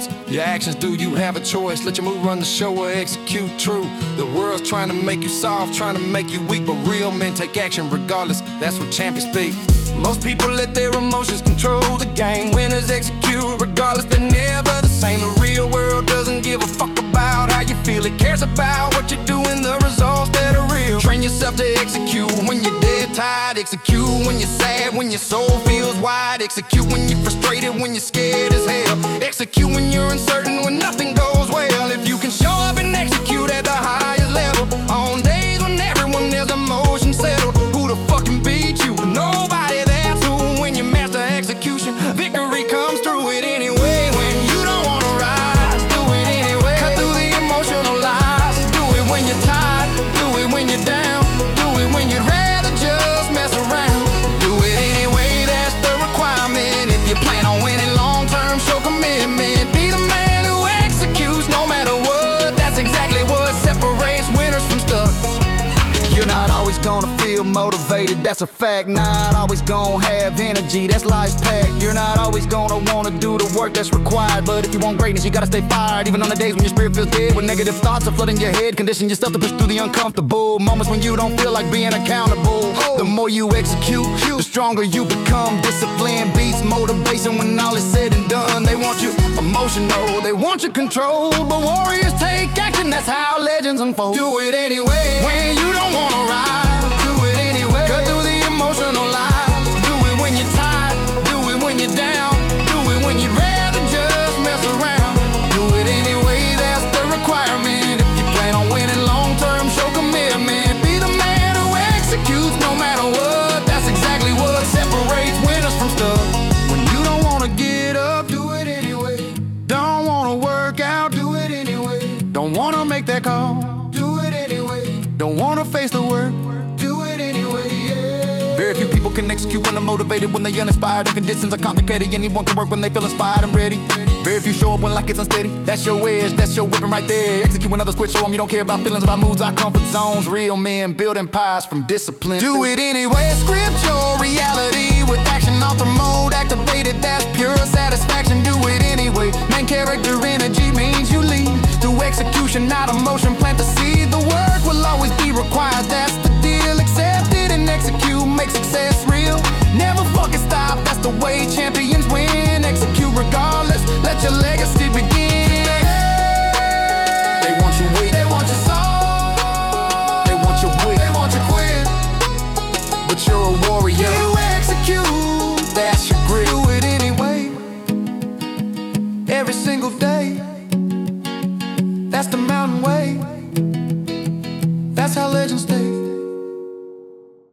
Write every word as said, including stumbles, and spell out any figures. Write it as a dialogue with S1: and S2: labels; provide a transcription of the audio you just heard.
S1: regardless. Your actions, do you have a choice? Let your move run the show or execute true. The world's trying to make you soft, trying to make you weak, but real men take action regardless. That's what champions speak. Most people let their emotions control the game. Winners execute regardless, they're never the same. The real world doesn't give a fuck about how you feel. It cares about what you do and the results that are real. Train yourself to execute when you're dead tired. Execute when you're sad, when your soul feels wide. Execute when you're frustrated, when you're scared as hell. Execute when you're uncertain, when nothing goes well. If you can show up and execute at the highest level, on days when everyone has emotion settled, who the fuck can beat you? Nobody. Victory comes through it anyway. When you don't wanna rise, do it anyway. Cut through the emotional lies. Do it when you're tired, do it when you're down, do it when you'd rather just mess around. Do it anyway, that's the requirement. If you plan on winning long term, show commitment. Be the man who executes no matter what. That's exactly what separates winners from stuck. You're not always gonna feel motivated, that's a fact. Not always gonna have energy, that's life's pact. You're not always gonna wanna do the work that's required, but if you want greatness, you gotta stay fired. Even on the days when your spirit feels dead, when negative thoughts are flooding your head, condition yourself to push through the uncomfortable moments when you don't feel like being accountable. The more you execute, the stronger you become. Discipline beats motivation when all is said and done. They want you emotional, they want you controlled, but warriors take action, that's how legends unfold. Do it anyway, when you don't wanna rise, do it anyway. Cut through the emotional lies. Do it when you're tired, do it when you're down, do it when you'd rather just mess around. Do it anyway, that's the requirement. If you plan on winning long term, show commitment. Be the man who executes no matter what. That's exactly what separates winners from stuck. When you don't wanna get up, do it anyway. Don't wanna work out, do it anyway. Don't wanna make that call, do it anyway. Don't wanna face the work, do it anyway, yeah. Very few people can execute when they're motivated, when they're uninspired. The conditions are complicated, anyone can work when they feel inspired and ready. Very few show up when life gets unsteady. That's your edge, that's your whipping right there. Execute when others quit, show them you don't care about feelings, about moods, our comfort zones. Real men build empires from discipline. Do it anyway, script your reality with action, author mode activated, that's pure satisfaction. Do it anyway, main character energy means you lead through execution, not emotion, plant the seed. The work will always be required, that's the deal. Accept it and execute, make success real. Never fucking stop, that's the way champions win. Execute regardless, let your legacy begin.